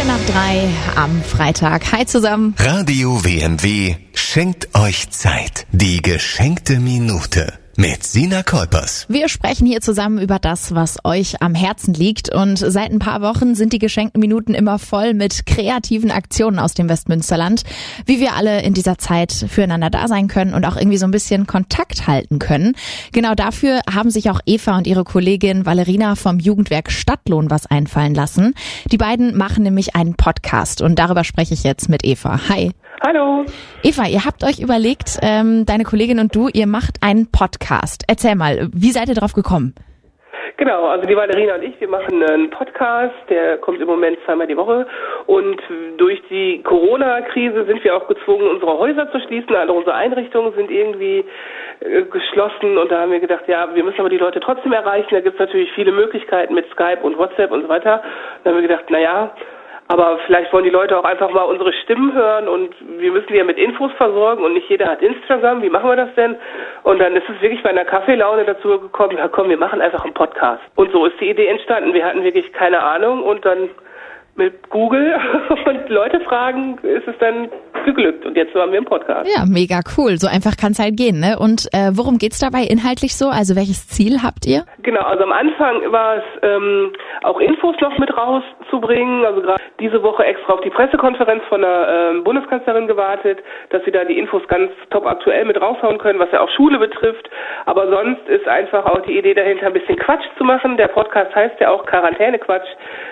3 am Freitag. Hi zusammen. Radio WMW schenkt euch Zeit. Die geschenkte Minute mit Sina Kolpers. Wir sprechen hier zusammen über das, was euch am Herzen liegt. Und seit ein paar Wochen sind die geschenkten Minuten immer voll mit kreativen Aktionen aus dem Westmünsterland. Wie wir alle in dieser Zeit füreinander da sein können und auch irgendwie so ein bisschen Kontakt halten können. Genau dafür haben sich auch Eva und ihre Kollegin Valerina vom Jugendwerk Stadtlohn was einfallen lassen. Die beiden machen nämlich einen Podcast und darüber spreche ich jetzt mit Eva. Hi. Hallo. Eva, ihr habt euch überlegt, deine Kollegin und du, ihr macht einen Podcast. Erzähl mal, wie seid ihr drauf gekommen? Genau, also die Valerina und ich, wir machen einen Podcast, der kommt im Moment zweimal die Woche und durch die Corona-Krise sind wir auch gezwungen, unsere Häuser zu schließen, alle unsere Einrichtungen sind irgendwie geschlossen und da haben wir gedacht, ja, wir müssen aber die Leute trotzdem erreichen, da gibt es natürlich viele Möglichkeiten mit Skype und WhatsApp und so weiter. Da haben wir gedacht, naja, aber vielleicht wollen die Leute auch einfach mal unsere Stimmen hören und wir müssen die ja mit Infos versorgen und nicht jeder hat Instagram. Wie machen wir das denn? Und dann ist es wirklich bei einer Kaffeelaune dazu gekommen, ja komm, wir machen einfach einen Podcast. Und so ist die Idee entstanden. Wir hatten wirklich keine Ahnung und dann mit Google und Leute fragen, ist es dann geglückt. Und jetzt haben wir einen Podcast. Ja, mega cool. So einfach kann es halt gehen, ne? Und worum geht's dabei inhaltlich so? Also welches Ziel habt ihr? Genau, also am Anfang war es auch Infos noch mit rauszubringen. Also gerade diese Woche extra auf die Pressekonferenz von der Bundeskanzlerin gewartet, dass sie da die Infos ganz top aktuell mit raushauen können, was ja auch Schule betrifft. Aber sonst ist einfach auch die Idee dahinter, ein bisschen Quatsch zu machen. Der Podcast heißt ja auch Quarantäne-Quatsch,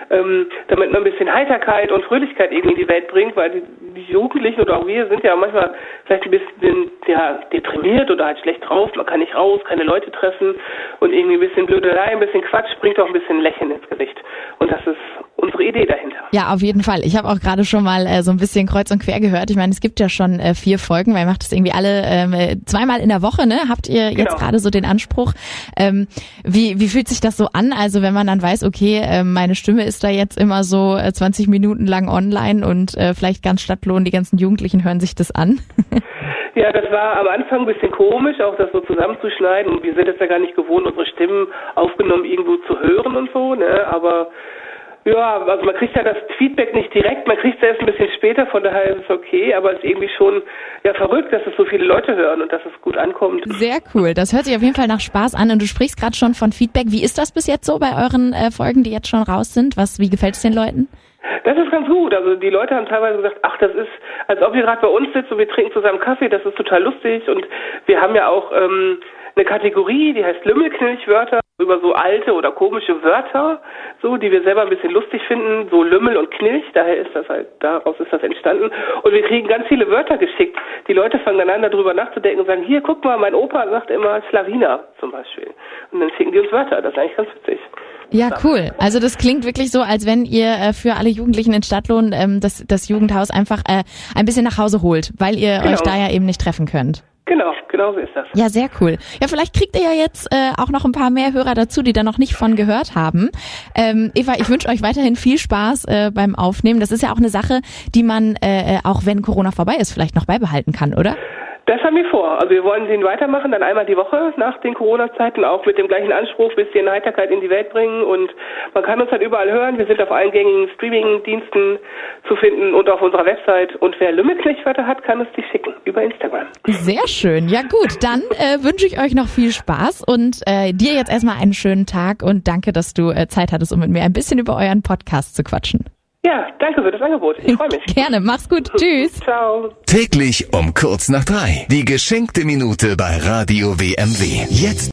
damit man ein bisschen Heiterkeit und Fröhlichkeit irgendwie in die Welt bringt, weil die Jugendlichen oder auch wir sind ja manchmal vielleicht ein bisschen deprimiert oder halt schlecht drauf, man kann nicht raus, keine Leute treffen und irgendwie ein bisschen Blödelei, ein bisschen Quatsch bringt auch ein bisschen Lächeln ins Gesicht. Und das ist unsere Idee dahinter. Ja, auf jeden Fall. Ich habe auch gerade schon mal so ein bisschen kreuz und quer gehört. Ich meine, es gibt ja schon 4 Folgen, weil ihr macht das irgendwie alle zweimal in der Woche, ne? Habt ihr jetzt gerade so den Anspruch? Wie fühlt sich das so an? Also wenn man dann weiß, okay, meine Stimme ist da jetzt immer so 20 Minuten lang online und vielleicht ganz Stadtlohn, die ganzen Jugendlichen hören sich das an. Ja, das war am Anfang ein bisschen komisch, auch das so zusammenzuschneiden. Und wir sind es ja gar nicht gewohnt, unsere Stimmen aufgenommen irgendwo zu hören und so, ne? Aber ja, also man kriegt ja das Feedback nicht direkt, man kriegt es erst ein bisschen später, von daher ist es okay, aber es ist irgendwie schon verrückt, dass es so viele Leute hören und dass es gut ankommt. Sehr cool, das hört sich auf jeden Fall nach Spaß an und du sprichst gerade schon von Feedback. Wie ist das bis jetzt so bei euren Folgen, die jetzt schon raus sind? Wie gefällt es den Leuten? Das ist ganz gut. Also die Leute haben teilweise gesagt, ach, das ist, als ob wir gerade bei uns sitzen und wir trinken zusammen Kaffee, das ist total lustig. Und wir haben ja auch eine Kategorie, die heißt Lümmelknilchwörter, über so alte oder komische Wörter, so, die wir selber ein bisschen lustig finden, so Lümmel und Knilch, daraus ist das entstanden. Und wir kriegen ganz viele Wörter geschickt. Die Leute fangen dann an, darüber nachzudenken und sagen, hier, guck mal, mein Opa sagt immer Schlawiner zum Beispiel. Und dann schicken die uns Wörter, das ist eigentlich ganz witzig. Ja, cool. Also das klingt wirklich so, als wenn ihr für alle Jugendlichen in Stadtlohn das Jugendhaus einfach ein bisschen nach Hause holt, weil ihr euch da ja eben nicht treffen könnt. Genau so ist das. Ja, sehr cool. Ja, vielleicht kriegt ihr ja jetzt auch noch ein paar mehr Hörer dazu, die da noch nicht von gehört haben. Eva, ich wünsche euch weiterhin viel Spaß beim Aufnehmen. Das ist ja auch eine Sache, die man, auch wenn Corona vorbei ist, vielleicht noch beibehalten kann, oder? Das haben wir vor. Also wir wollen den weitermachen, dann einmal die Woche nach den Corona-Zeiten, auch mit dem gleichen Anspruch, bisschen Heiterkeit in die Welt bringen. Und man kann uns halt überall hören. Wir sind auf allen gängigen Streaming-Diensten zu finden und auf unserer Website. Und wer Lümmelknilchwörter hat, kann es die schicken über Instagram. Sehr schön. Ja gut, dann wünsche ich euch noch viel Spaß und dir jetzt erstmal einen schönen Tag und danke, dass du Zeit hattest, um mit mir ein bisschen über euren Podcast zu quatschen. Ja, danke für das Angebot. Ich freue mich. Gerne, mach's gut. Tschüss. Ciao. Täglich um kurz nach 3. Die geschenkte Minute bei Radio WMW. Jetzt